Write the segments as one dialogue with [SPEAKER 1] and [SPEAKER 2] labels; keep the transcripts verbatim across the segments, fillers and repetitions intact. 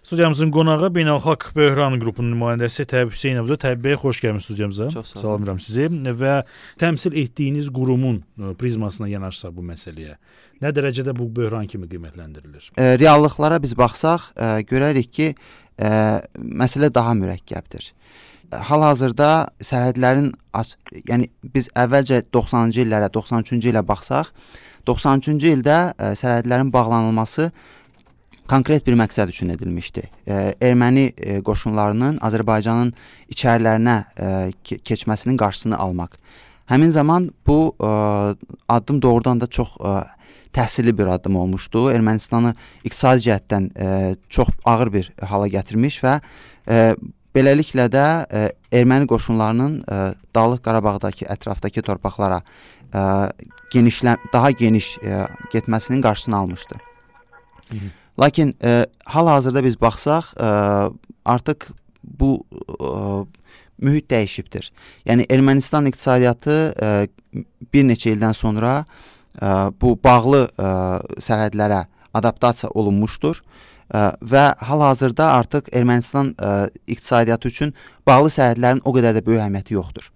[SPEAKER 1] Studiyamızın qonağı Beynəlxalq Böhran qrupunun nümayəndəsi Təyyib Hüseynovdur. Təyyib bəy, xoş gəlmisiniz studiyamıza.
[SPEAKER 2] Çox sağ olun.
[SPEAKER 1] Salamlayıram sizi və təmsil etdiyiniz qurumun prizmasına yanaşsaq bu məsələyə, nə dərəcədə bu böhran kimi qiymətləndirilir?
[SPEAKER 2] E, reallıqlara biz baxsaq, e, görərik ki, e, məsələ daha mürəkkəbdir. Hal-hazırda sərhədlərin, yəni biz əvvəlcə doxsanıncı illərə, doxsan üçüncü ilə baxsaq, doxsan üçüncü ildə e, sərhədlərin bağlanılması konkret bir məqsəd üçün edilmişdi. E, erməni e, qoşunlarının Azərbaycanın içərilərinə e, ke keçməsinin qarşısını almaq. Həmin zaman bu e, addım doğrudan da çox e, təsirli bir addım olmuşdu. Ermənistanı iqtisadi cəhətdən e, çox ağır bir hala gətirmiş və e, beləliklə də e, erməni qoşunlarının e, Dağlıq Qarabağdakı ətrafdakı torpaqlara e, genişlə daha geniş e, getməsinin qarşısını almışdı. Hı -hı. Lakin e, hal-hazırda biz baxsaq, e, artıq bu e, mühit dəyişibdir. Yəni Ermənistan iqtisadiyyatı e, bir neçə ildən sonra e, bu bağlı e, sərhədlərə adaptasiya olunmuşdur e, və hal-hazırda artıq Ermənistan e, iqtisadiyyatı üçün bağlı sərhədlərin o qədər də böyük əhəmiyyəti yoxdur.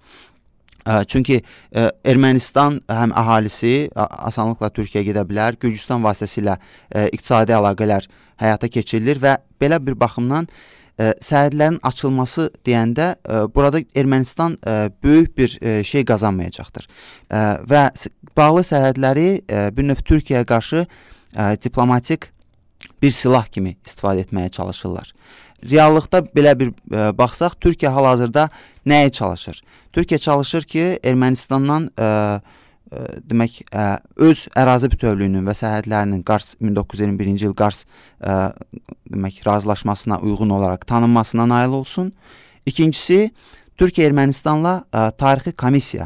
[SPEAKER 2] Çünki e, Ermənistan həm əhalisi asanlıqla Türkiyəyə gedə bilər, Gürcüstan vasitəsilə e, iqtisadi əlaqələr həyata keçirilir və belə bir baxımdan e, sərhədlərin açılması deyəndə e, burada Ermənistan e, böyük bir e, şey qazanmayacaqdır. E, və bağlı sərhədləri e, bir növ Türkiyəyə qarşı e, diplomatik bir silah kimi istifadə etməyə çalışırlar. Reallıqda belə bir e, baxsaq, Türkiyə hal-hazırda nəyə çalışır? Türkiyə çalışır ki, Ermənistandan e, e, demək e, öz ərazi bütövlüyünün və sərhədlərinin Qars min doqquz yüz iyirmi birinci il Qars e, demək razılaşmasına uyğun olaraq tanınmasına nail olsun. İkincisi, Türkiyə Ermənistanla e, tarixi komissiya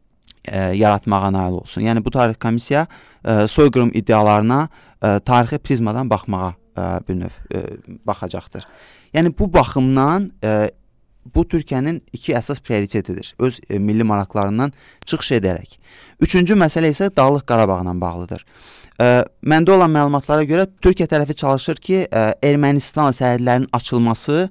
[SPEAKER 2] e, yaratmağa nail olsun. Yəni bu tarixi komissiya e, soyqırım iddialarına e, tarixi prizmadan baxmağa e, bir növ e, baxacaqdır. Yəni bu baxımdan e, bu Türkiyənin iki əsas prioritetidir. Öz e, milli maraqlarından çıxış edərək. Üçüncü məsələ isə Dağlıq Qarabağla bağlıdır. E, məndə olan məlumatlara görə Türkiyə tərəfi çalışır ki, e, Ermənistan sərhədlərinin açılması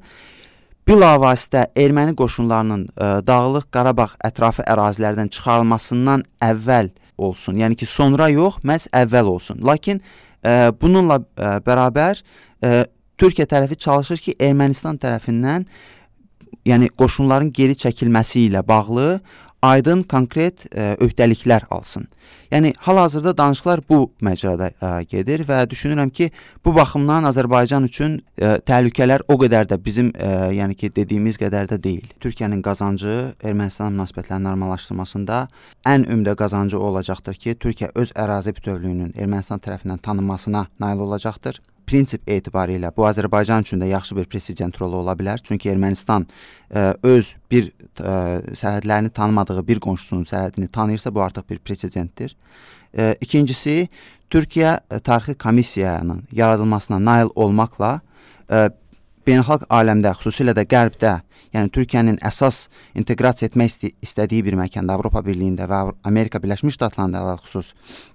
[SPEAKER 2] bilavasitə erməni qoşunlarının e, Dağlıq Qarabağ ətrafı ərazilərdən çıxarılmasından əvvəl olsun. Yəni ki, sonra yox, məhz əvvəl olsun. Lakin e, bununla e, bərabər e, Türkiyə tərəfi çalışır ki, Ermənistan tərəfindən, yəni qoşunların geri çəkilməsi ilə bağlı aydın konkret e, öhdəliklər alsın. Yəni hal-hazırda danışıqlar bu məcrada e, gedir və düşünürəm ki, bu baxımdan Azərbaycan üçün e, təhlükələr o qədər də bizim e, yəni ki dediyimiz qədər də deyil. Türkiyənin qazancı Ermənistan münasibətlərinin normallaşdırmasında ən ümdə qazancı olacaqdır ki, Türkiyə öz ərazi bütövlüyünün Ermənistan tərəfindən tanınmasına nail olacaqdır. Prinsip etibarilə bu Azərbaycan üçün də yaxşı bir president rolu ola bilər. Çünki Ermənistan e, öz bir e, sərhədlərini tanımadığı bir qonşusunun sərhədini tanıyırsa, bu artıq bir presidentdir. E, ikincisi, Türkiyə e, tarixi komissiyanın yaradılmasına nail olmaqla e, beynəlxalq aləmdə, xüsusilə də qərbdə, yəni Türkiyənin əsas inteqrasiya etmək ist istədiyi bir məkanda, Avropa Birliyində və Amerika Birləşmiş Ştatlarında xüsus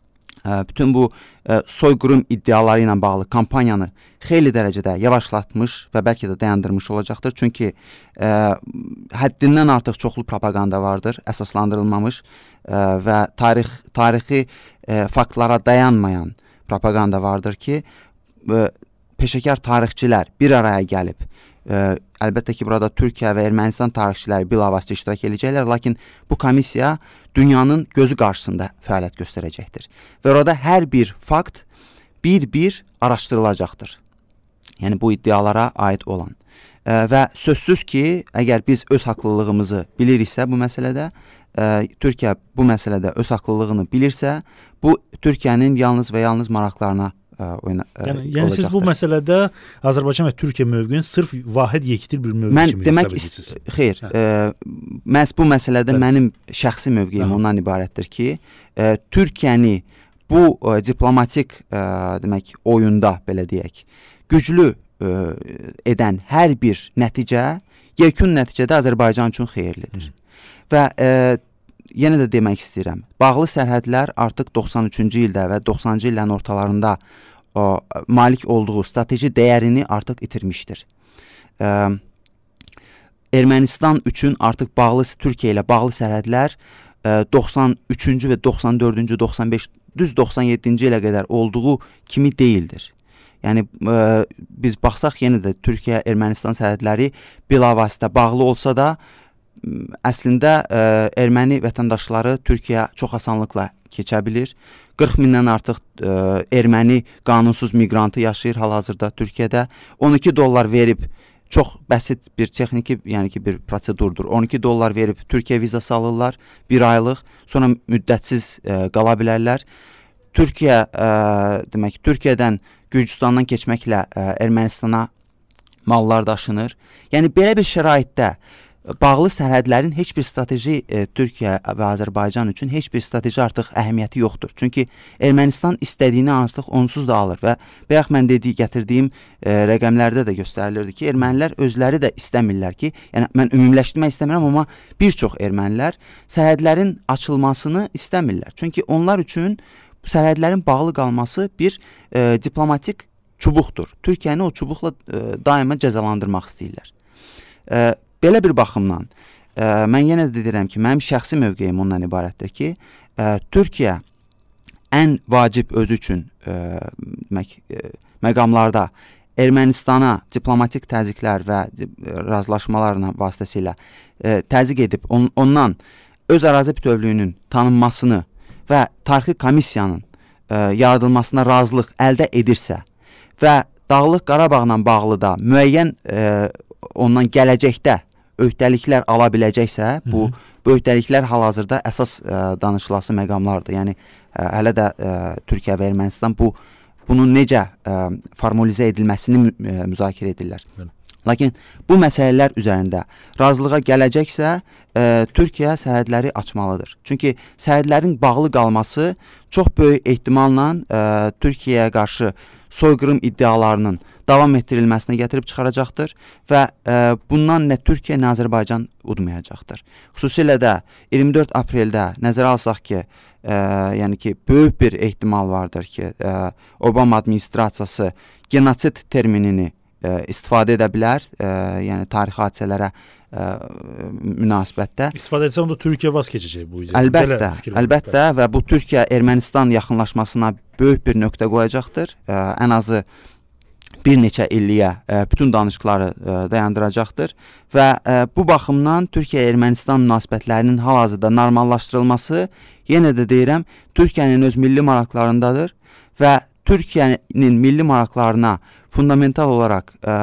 [SPEAKER 2] bütün bu e, soyqırım iddiaları ilə bağlı kampaniyanı xeyli dərəcədə yavaşlatmış və bəlkə də dayandırmış olacaqdır. Çünki e, həddindən artıq çoxlu propaganda vardır, əsaslandırılmamış e, və tarix tarixi e, faktlara dayanmayan propaganda vardır ki, e, peşəkar tarixçilər bir araya gəlib, e, əlbəttə ki, burada Türkiyə və Ermənistan tarixçiləri bilavasitə iştirak edəcəklər, lakin bu komissiya dünyanın gözü qarşısında fəaliyyət göstərəcəkdir. Və orada hər bir fakt bir-bir araşdırılacaqdır. Yəni bu iddialara aid olan. E, və sözsüz ki, əgər biz öz haqlılığımızı biliriksə bu məsələdə, e, Türkiyə bu məsələdə öz haqlılığını bilirsə, bu Türkiyənin yalnız və yalnız maraqlarına Oyna,
[SPEAKER 1] yəni, yəni siz bu məsələdə Azərbaycan və Türkiyə mövqeyini sırf vahid yektir bir mövqe
[SPEAKER 2] mən
[SPEAKER 1] kimi
[SPEAKER 2] demək
[SPEAKER 1] hesab edirsiniz.
[SPEAKER 2] Xeyr, e, məhz bu məsələdə Bəli. mənim şəxsi mövqeyim Aha. ondan ibarətdir ki, e, Türkiyəni bu e, diplomatik e, demək oyunda belə deyək, güclü e, edən hər bir nəticə, yekun nəticədə Azərbaycan üçün xeyirlidir. Hı. Və e, yenə də demək istəyirəm, bağlı sərhədlər artıq doxsan üçüncü ildə və doxsanıncı illərin ortalarında o, malik olduğu strateji dəyərini artıq itirmişdir. E, Ermənistan üçün artıq bağlı Türkiyə ilə bağlı sərhədlər e, doxsan üçüncü və doxsan dördüncü, doxsan beş, düz doxsan yeddinci ilə qədər olduğu kimi deyildir. Yəni e, biz baxsaq yenə də Türkiyə-Ermənistan sərhədləri bilavasitə bağlı olsa da əslində e, erməni vətəndaşları Türkiyə çox asanlıqla keçə bilir. qırx mindən artıq e, erməni qanunsuz miqrantı yaşayır hal-hazırda Türkiyədə. on iki dollar verib, çox bəsit bir texniki, yəni ki bir prosedurdur. on iki dollar verib Türkiyə vizası alırlar bir aylıq, sonra müddətsiz e, qala bilərlər. Türkiyə e, demək Türkiyədən Gürcüstandan keçməklə e, Ermənistana mallar daşınır. Yəni belə bir şəraitdə bağlı sərhədlərin heç bir strateji e, Türkiyə və Azərbaycan üçün heç bir strateji artıq əhəmiyyəti yoxdur. Çünki Ermənistan istədiyini artıq onsuz da alır və bayaq mən dediyi gətirdiyim e, rəqəmlərdə də göstərilirdi ki, ermənilər özləri də istəmirlər ki, yəni mən ümumiləşdirmək istəmirəm, amma bir çox ermənilər sərhədlərin açılmasını istəmirlər. Çünki onlar üçün sərhədlərin bağlı qalması bir e, diplomatik çubuqdur. Türkiyəni o çubuqla e, daima cəzalandırmaq istəyirlər. E, Belə bir baxımdan, e, mən yenə də deyirəm ki, mənim şəxsi mövqeyim ondan ibarətdir ki, e, Türkiyə ən vacib özü üçün e, demək, e, məqamlarda Ermənistana diplomatik təzyiqlər və razılaşmalarla vasitəsilə e, təzyiq edib, on, ondan öz ərazi bütövlüyünün tanınmasını və tarixi komissiyanın e, yaradılmasına razılıq əldə edirsə və Dağlıq Qarabağla bağlı da müəyyən e, ondan gələcəkdə öhdəliklər ala biləcəksə, bu, bu öhdəliklər hal-hazırda əsas ə, danışılası məqamlardır. Yəni ə, hələ də ə, Türkiyə və Ermənistan bu bunun necə ə, formalizə edilməsini mü, ə, müzakirə edirlər. Hı. Lakin bu məsələlər üzərində razılığa gələcəksə, ə, Türkiyə sərhədləri açmalıdır. Çünki sərhədlərin bağlı qalması çox böyük ehtimalla ə, Türkiyəyə qarşı soyqırım iddialarının davam etdirilməsinə gətirib çıxaracaqdır və e, bundan nə Türkiyə, nə Azərbaycan udmayacaqdır. Xüsusilə də iyirmi dörd apreldə nəzərə alsaq ki, e, yəni ki, böyük bir ehtimal vardır ki, e, Obama administrasiyası genosid terminini e, istifadə edə bilər, e, yəni tarixi hadisələrə e, münasibətdə.
[SPEAKER 1] İstifadə etsə onda Türkiyə vaz keçəcək bu izə.
[SPEAKER 2] Əlbəttə, əlbəttə və bu Türkiyə-Ermənistan yaxınlaşmasına böyük bir nöqtə qoyacaqdır. E, ən azı bir neçə illiyə e, bütün danışıqları e, dayandıracaqdır və e, bu baxımdan Türkiyə-Ermənistan münasibətlərinin hal-hazırda normallaşdırılması, yenə də deyirəm, Türkiyənin öz milli maraqlarındadır və Türkiyənin milli maraqlarına fundamental olaraq e,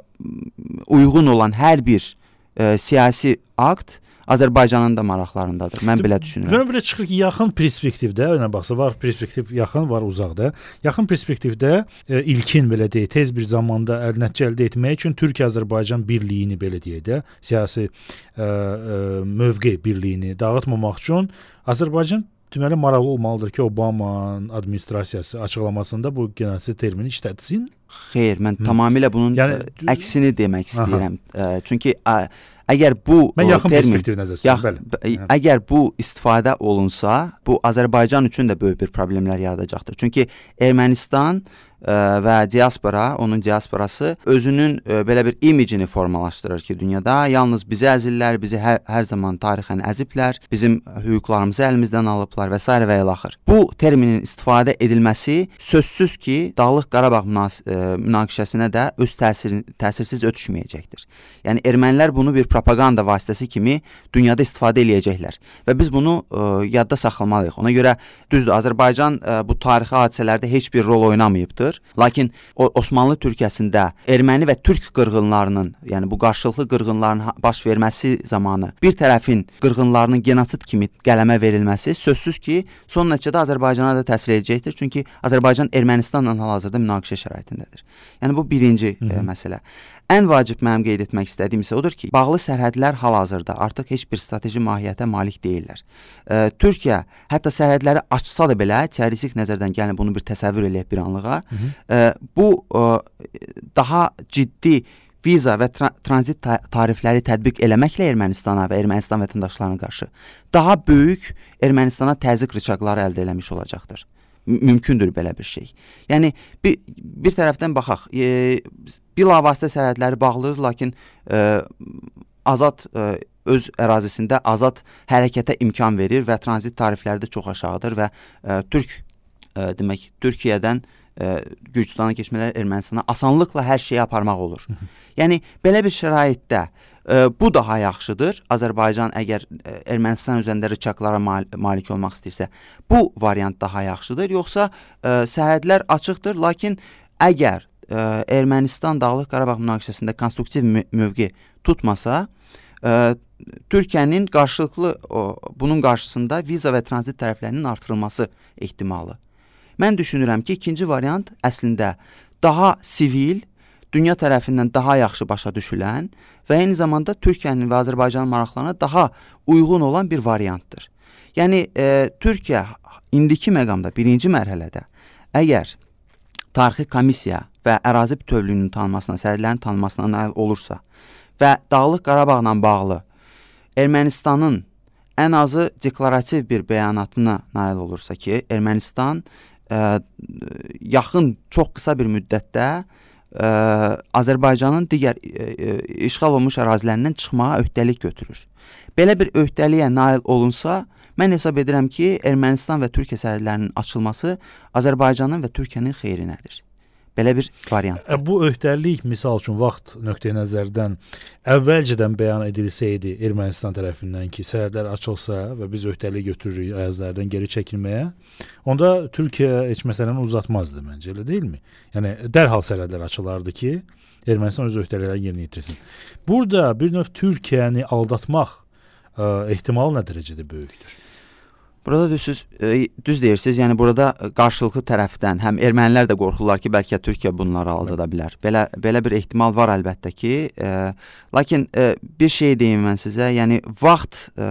[SPEAKER 2] uyğun olan hər bir e, siyasi akt Azərbaycanın da maraqlarındadır. Mən belə düşünürəm.
[SPEAKER 1] Mən belə çıxır ki, yaxın perspektivdə, yəni baxsa var perspektiv yaxın, var uzaqda. Yaxın perspektivdə e, ilkin belə deyək, tez bir zamanda əl nəticə əldə etmək üçün Türkiyə-Azərbaycan birliyini belə deyək də, siyasi e, e, mövqe birliyini dağıtmamaq üçün Azərbaycan deməli maraqlı olmalıdır ki, Obama administrasiyası açıqlamasında bu genosid termini işlətsin.
[SPEAKER 2] Xeyr, mən Hı. tamamilə bunun yəni, ə, əksini demək istəyirəm. Ə, çünki ə, əgər bu
[SPEAKER 1] mən yaxın
[SPEAKER 2] termin,
[SPEAKER 1] perspektiv nəzərdə tuturam, bəli.
[SPEAKER 2] Əgər bu istifadə olunsa, bu Azərbaycan üçün də böyük bir problemlər yaradacaqdır. Çünki Ermənistan ə, və diaspora, onun diasporası özünün ə, belə bir imicini formalaşdırır ki, dünyada yalnız bizi əzirlər, bizi hər, hər zaman tarixən əziblər, bizim hüquqlarımızı əlimizdən alıblar və s. və ilaxır. Bu terminin istifadə edilməsi sözsüz ki, Dağlıq Qarabağ münas ə, münaqişəsinə də öz təsir təsirsiz ötüşməyəcəkdir. Yəni ermənilər bunu bir propaganda vasitəsi kimi dünyada istifadə eləyəcəklər və biz bunu ə, yadda saxlamalıyıq. Ona görə düzdür, Azərbaycan ə, bu tarixi hadisələrdə heç bir rol oynamayıbdır. Lakin o, Osmanlı Türkiyəsində erməni və türk qırğınlarının, yəni bu qarşılıqlı qırğınların baş verməsi zamanı bir tərəfin qırğınlarının genosid kimi qələmə verilməsi sözsüz ki, son nəticədə Azərbaycana da təsir edəcəkdir. Çünki Azərbaycan Ermənistanla hal-hazırda münaqişə şəraitindədir. Yəni bu birinci Hı -hı. E, məsələ. Ən vacib mənim qeyd etmək istədiyim isə odur ki, bağlı sərhədlər hal-hazırda artıq heç bir strateji mahiyyətə malik deyillər. E, Türkiyə hətta sərhədləri açsa da belə, teoretik nəzərdən gəlin bunu bir təsəvvür eləyək bir anlığa. Hı -hı. E, bu e, daha ciddi viza və tra tranzit ta tarifləri tətbiq eləməklə Ermənistana və Ermənistan vətəndaşlarına qarşı daha böyük Ermənistana təzyiq rıçaqları əldə eləmiş olacaqdır. mümkündür belə bir şey. Yəni bir bir tərəfdən baxaq, e, bilavasitə sərhədləri bağlıdır, lakin e, azad e, öz ərazisində azad hərəkətə imkan verir və tranzit tarifləri də çox aşağıdır və e, Türk e, demək Türkiyədən e, Gürcüstana keçmələr Ermənistana asanlıqla hər şeyi aparmaq olur. Yəni belə bir şəraitdə e, bu daha yaxşıdır. Azərbaycan əgər e, Ermənistan üzərində rıçaqlara mal malik olmaq istəyirsə, bu variant daha yaxşıdır. Yoxsa e, sərhədlər açıqdır, lakin əgər e, Ermənistan Dağlıq Qarabağ münaqişəsində konstruktiv mövqe tutmasa, e, Türkiyənin qarşılıqlı o, bunun qarşısında viza və tranzit tərəflərinin artırılması ehtimalı. Mən düşünürəm ki, ikinci variant əslində daha sivil, dünya tərəfindən daha yaxşı başa düşülən və eyni zamanda Türkiyənin və Azərbaycanın maraqlarına daha uyğun olan bir variantdır. Yəni e, Türkiyə indiki məqamda birinci mərhələdə əgər tarixi komissiya və ərazi bütövlüyünün tanınmasına, sərhədlərin tanınmasına nail olursa və Dağlıq Qarabağla bağlı Ermənistanın ən azı deklarativ bir bəyanatına nail olursa ki, Ermənistan ə, yaxın, çox qısa bir müddətdə ə, Azərbaycanın digər ə, işğal olunmuş ərazilərindən çıxmağa öhdəlik götürür. Belə bir öhdəliyə nail olunsa, mən hesab edirəm ki, Ermənistan və Türkiyə sərhədlərinin açılması Azərbaycanın və Türkiyənin xeyrinədir. Belə bir variant.
[SPEAKER 1] Bu öhdəlik, misal üçün, vaxt nöqteyi nəzərdən əvvəlcədən bəyan edilsəydi Ermənistan tərəfindən ki, sərhədlər açılsa və biz öhdəlik götürürük ərazilərdən geri çəkilməyə, onda Türkiyə heç məsələni uzatmazdı məncə, elə deyilmi? Yəni, dərhal sərhədlər açılardı ki, Ermənistan öz öhdəliklərini yerinə yetirsin. Burada bir növ Türkiyəni aldatmaq ə, ehtimalı nə dərəcədə böyükdür?
[SPEAKER 2] Burada düz, e, düz deyirsiniz, yəni burada qarşılıqlı tərəfdən həm ermənilər də qorxurlar ki, bəlkə Türkiyə bunları aldada bilər. Belə belə bir ehtimal var əlbəttə ki, e, lakin e, bir şey deyim mən sizə, yəni vaxt e,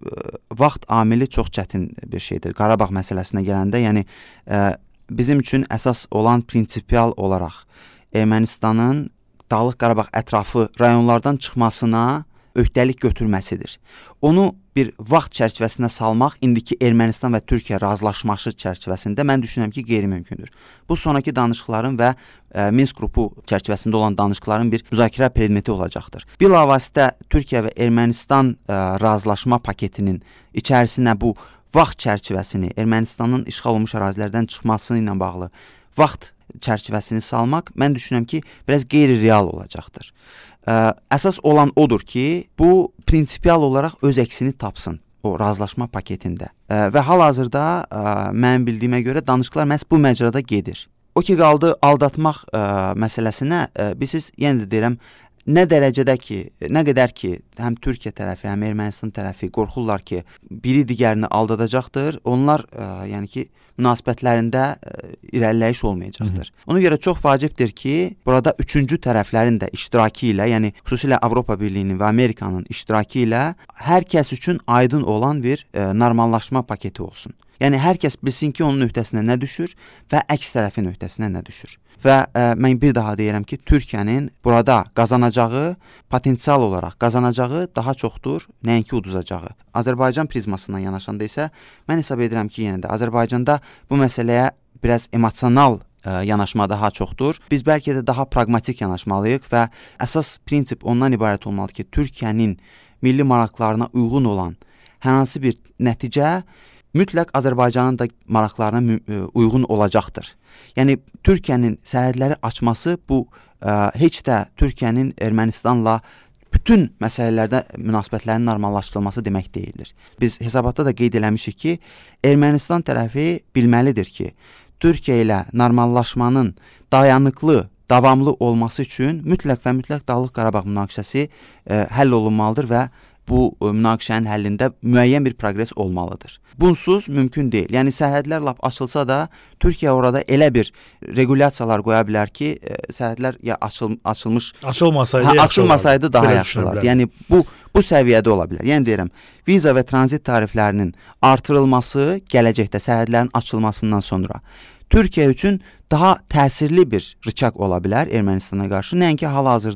[SPEAKER 2] vaxt amili çox çətin bir şeydir. Qarabağ məsələsinə gələndə, yəni e, bizim üçün əsas olan prinsipial olaraq Ermənistanın Dağlıq Qarabağ ətrafı rayonlardan çıxmasına öhdəlik götürməsidir. Onu bir vaxt çərçivəsinə salmaq indiki Ermənistan və Türkiyə razılaşması çərçivəsində mən düşünürəm ki, qeyri-mümkündür. Bu sonraki danışıqların və e, Minsk qrupu çərçivəsində olan danışıqların bir müzakirə predmeti olacaqdır. Bilavasitə Türkiyə və Ermənistan e, razılaşma paketinin içərisinə bu vaxt çərçivəsini, Ermənistanın işğal olunmuş ərazilərdən çıxması ilə bağlı vaxt çərçivəsini salmaq, mən düşünürəm ki, biraz qeyri-real olacaqdır. Ə, əsas olan odur ki, bu prinsipial olaraq öz əksini tapsın o razılaşma paketində. Ə, və hal-hazırda ə, mənim bildiyimə görə danışıqlar məhz bu məcrada gedir. O ki qaldı aldatmaq ə, məsələsinə, ə, bilirsiniz, yenə də deyirəm, nə dərəcədə ki, nə qədər ki, həm Türkiyə tərəfi, həm Ermənistan tərəfi qorxurlar ki, biri digərini aldadacaqdır, onlar ə, yəni ki, münasibətlərində ə, irəliləyiş olmayacaqdır. Hı-hı. Ona görə çox vacibdir ki, burada üçüncü tərəflərin də iştirakı ilə, yəni xüsusilə Avropa Birliyinin və Amerikanın iştirakı ilə hər kəs üçün aydın olan bir ə, normallaşma paketi olsun. Yəni hər kəs bilsin ki, onun öhdəsinə nə düşür və əks tərəfin öhdəsinə nə düşür. Və ə, mən bir daha deyirəm ki, Türkiyənin burada qazanacağı, potensial olaraq qazanacağı daha çoxdur, nəinki uduzacağı. Azərbaycan prizmasından yanaşanda isə mən hesab edirəm ki, yenə də Azərbaycanda bu məsələyə biraz emosional ə, yanaşma daha çoxdur. Biz bəlkə də daha praqmatik yanaşmalıyıq və əsas prinsip ondan ibarət olmalıdır ki, Türkiyənin milli maraqlarına uyğun olan hər hansı bir nəticə mütləq Azərbaycanın da maraqlarına uyğun olacaqdır. Yəni Türkiyənin sərhədləri açması bu ə, heç də Türkiyənin Ermənistanla bütün məsələlərdə münasibətlərin normallaşdırılması demək deyildir. Biz hesabatda da qeyd eləmişik ki, Ermənistan tərəfi bilməlidir ki, Türkiyə ilə normallaşmanın dayanıqlı, davamlı olması üçün mütləq və mütləq Dağlıq Qarabağ münaqişəsi ə, həll olunmalıdır və bu münaqişənin həllində müəyyən bir proqres olmalıdır. Bunsuz mümkün deyil. Yəni sərhədlər lap açılsa da Türkiyə orada elə bir regulyasiyalar qoya bilər ki, e, sərhədlər ya açıl, açılmış
[SPEAKER 1] açılmasaydı,
[SPEAKER 2] hə, açılmasaydı daha yaxşı olardı. Yəni bu bu səviyyədə ola bilər. Yəni deyirəm, viza və tranzit tariflərinin artırılması gələcəkdə sərhədlərin açılmasından sonra Türkiyə üçün daha təsirli bir rıçaq ola bilər Ermənistana qarşı. Nəinki hal-hazırda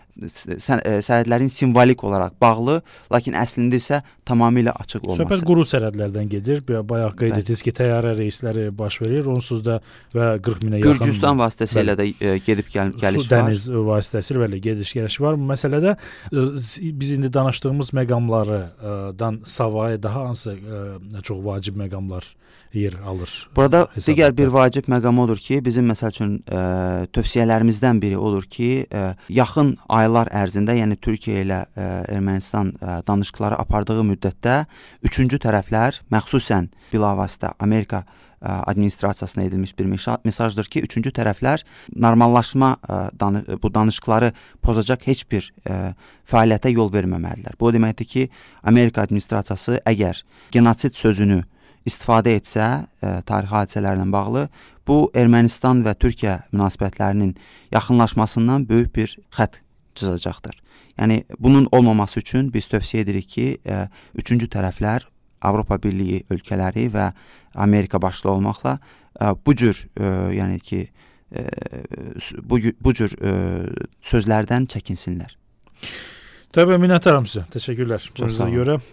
[SPEAKER 2] sərhədlərin simvolik olaraq bağlı, lakin əslində isə tamamilə açıq olması.
[SPEAKER 1] Söhbət quru sərhədlərdən gedir. Bayaq qeyd etdiniz ki, təyyarə reysləri baş verir. Onsuz da və qırx minə yaxın
[SPEAKER 2] Gürcüstan vasitəsilə də e, gedib gəl gəliş
[SPEAKER 1] su,
[SPEAKER 2] var.
[SPEAKER 1] Dəniz vasitəsilə belə gediş gəliş var. Bu məsələdə e, biz indi danışdığımız məqamlardan savayı daha hansı e, çox vacib məqamlar yer alır?
[SPEAKER 2] Burada
[SPEAKER 1] hesabda.
[SPEAKER 2] digər bir vacib məqam odur ki, bizim məsəl üçün e, tövsiyələrimizdən biri odur ki, e, yaxın aylar ərzində, yəni Türkiyə ilə e, Ermənistan e, danışıqları apardığı müddətdə üçüncü tərəflər, məxsusən bilavasitə Amerika e, administrasiyasına edilmiş bir mesajdır ki, üçüncü tərəflər normallaşma e, danı, bu danışıqları pozacaq heç bir e, fəaliyyətə yol verməməlidirlər. Bu o deməkdir ki, Amerika administrasiyası əgər genosid sözünü istifadə etsə e, tarixi hadisələrlə bağlı, bu Ermənistan və Türkiyə münasibətlərinin yaxınlaşmasından böyük bir xətt çizacaqdır. Yəni bunun olmaması üçün biz tövsiyə edirik ki, e, üçüncü tərəflər Avropa Birliyi ölkələri və Amerika başda olmaqla e, bu cür e, yəni ki e, bu bu cür e, sözlərdən çəkinsinlər.
[SPEAKER 1] Təbii minnətdaram sizə. Təşəkkürlər. Buna görə